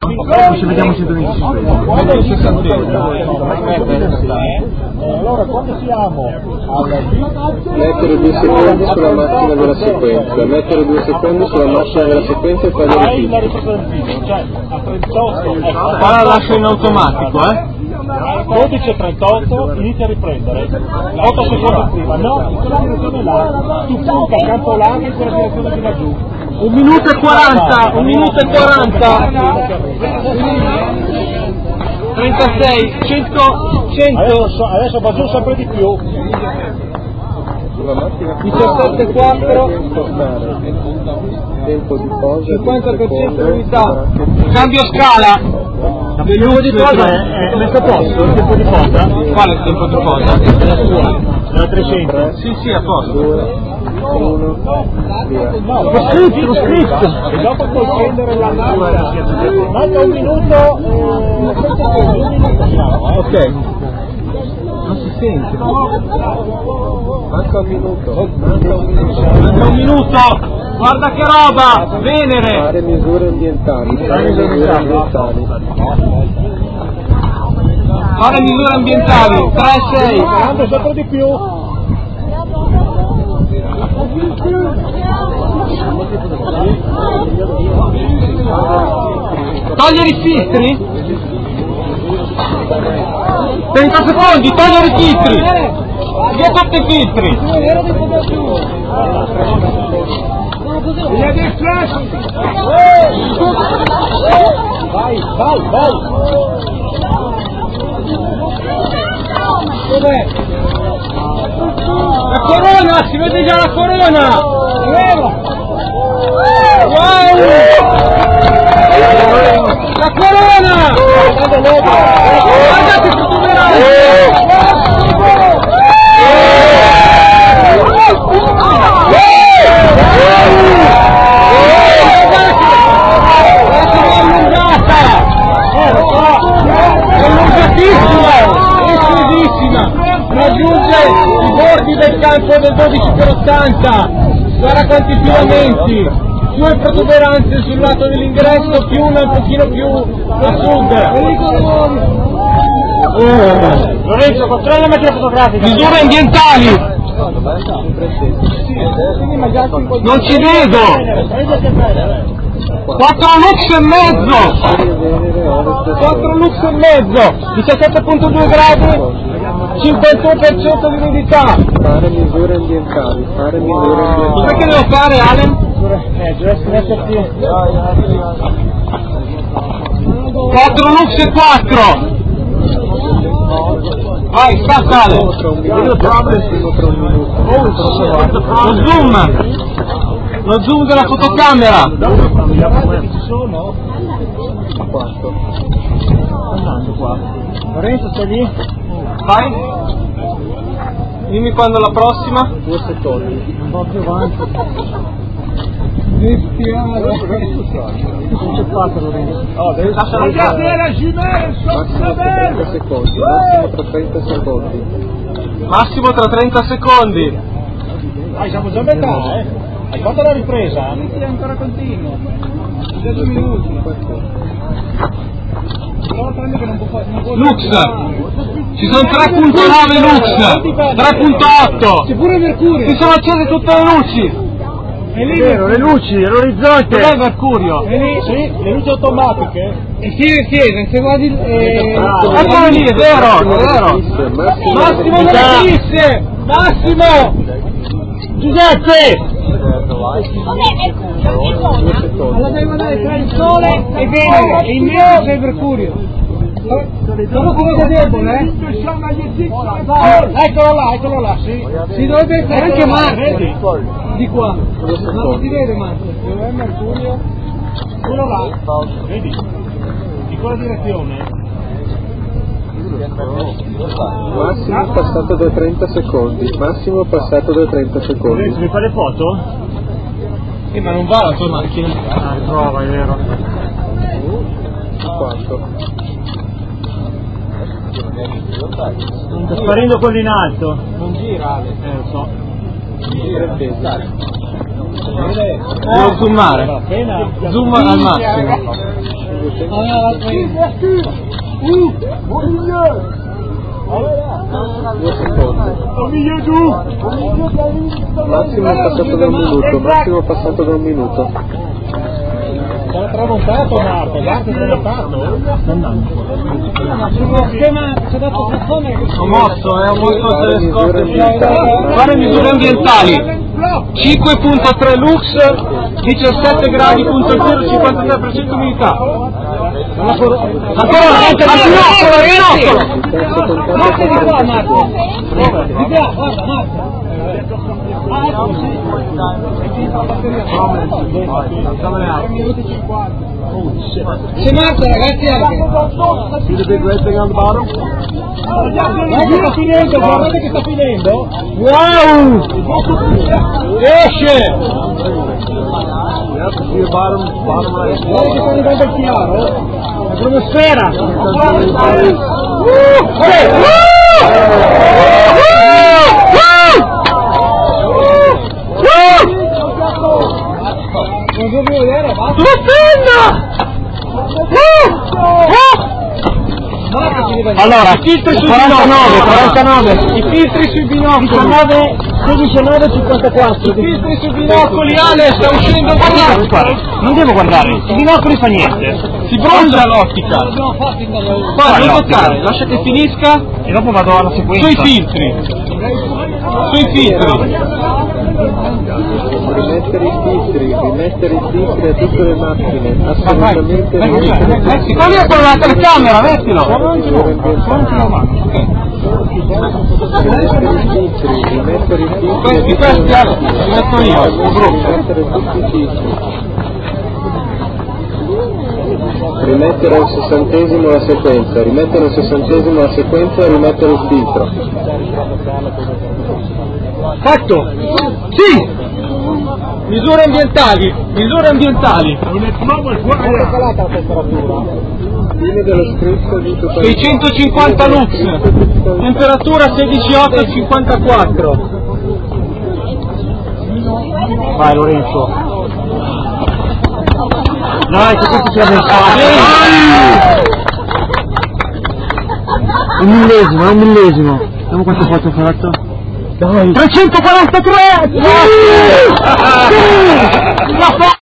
Ci vediamo 125. Allora quando siamo mettere 2 secondi sulla massima della sequenza, mettere 2 secondi sulla massima della sequenza e fare la il ripresa del video, cioè a 38 Qua la lascio in automatico, 12:38 inizia a riprendere 8 secondi prima, no, in quella direzione là, tu punta a campo largo in quella direzione di laggiù. 1 minuto e 40, 1 minuto e 40. 36, 100. Adesso va giù sempre di più. 17,4. tempo di posa, 50% di unità. Cambio scala. Il tempo di posa è messo a posto, il tempo di posa? Quale è il tempo di posa? Da 300. Sì, a posto. 2, 1, via. Lo scritto. E dopo puoi prendere la marcia. Manca 1 minuto, 7 secondi, 1 minuto siamo, Ok. Non si sente. Manca 1 minuto. Manca 1 minuto. Guarda che roba. Venere. Fare misure ambientali. Fare misure ambientali. 3-6. Andando sempre di più. Togliere i filtri? 30 secondi, togliere i filtri! Via tutti i filtri! Via dei flash! Vai! Dov'è? La corona! Si vede già la corona! Wow! La corona! Guardate che raggiunge i bordi del campo del 12x80, guarda quanti filamenti, 2 protuberanze sul lato dell'ingresso più una un pochino più a sud. Lorenzo, controlla la macchina fotografica. Misure ambientali! Non ci vedo! 4 lux e mezzo! 4 lux e mezzo! 17,2 gradi! 51% di umidità! Fare misure ambientali. Cos'è che devo fare, Allen? Dovresti metterti. 4 lux e 4! Vai, stacca Ale! Lo zoom della fotocamera! Ci sono? Andando qua. Lorenzo, sei lì? Vai! Dimmi quando la prossima? 2 secondi. Un po' più avanti. Non c'è fatto, Lorenzo. Massimo tra 30 secondi. Massimo tra 30 secondi! Siamo già a metà, Hai fatto la ripresa? Sì, ancora continuo. Da 2 minuti. Però prendo che non può Lux! Ci sono 3.9 Lux! 3.8! C'è pure Mercurio. Si sono accese tutte le luci! È vero, le luci, l'orizzonte! Dov'è Mercurio? È lì, sì, le luci automatiche. Se guardi Eccolo lì, è vero! Massimo non esiste! Massimo! Giuseppe! Cos'è Mercurio? Allora devi guardare tra il Sole e Venere e in mezzo c'è Mercurio. Dopo come da debole, Eccolo là, sì. Si dovrebbe essere anche Marte. Di qua. Non si vede Marte. Dov'è Mercurio? Quello là. Vedi? In quella direzione. Massimo passato da 30 secondi. Mi fa le foto? Ma non va la tua macchina? Prova, è vero. Quanto? Sta sparendo quello in alto. Non gira, lo so. Devo zoomare. Zoom al massimo. 2 secondi. Massimo passato da 1 minuto, massimo passato da 1 minuto. C'era tramontato Marco, guarda tramontato. Sullo schema c'è dato Sassone. Ho mosso le scorte. Fare misure ambientali. 5.3 lux, 17 gradi, punto 0,53% umidità. Ancora al binocolo! Marco di qua, Marco! Di qua, guarda, Marco! C'è Marco, ragazzi, anche! See the big red thing on the bottom? Guardate che sta finendo! Wow! Esce! Yep, see the bottom right. Guarda che sta arrivando il chiaro! La cromosfera! Non devo vedere, basta! Allora, filtri sui 49, i filtri sui binocoli 19, 16,9, 54. I filtri sui binocoli, Ale, sta uscendo un po'. Non devo guardare, i binocoli fa niente. Si bronza l'ottica. Guarda, non toccare, lascia che finisca. E dopo vado alla sequenza. Sui filtri. Rimettere i filtri a tutte le macchine, assolutamente Metti con la telecamera, mettilo. rimettere i filtri Questi li metto io, il gruppo. Rimettere al 60° la sequenza, rimettere al 60° la sequenza e rimettere il filtro. Fatto! Sì! Misure ambientali! Calata la temperatura. Fine dello scritto di tutto 650 lux, temperatura 16,8-54. Vai Lorenzo. Dai, che questo sia ben Un millesimo. Vediamo quante foto ho fatto. Dai! 343!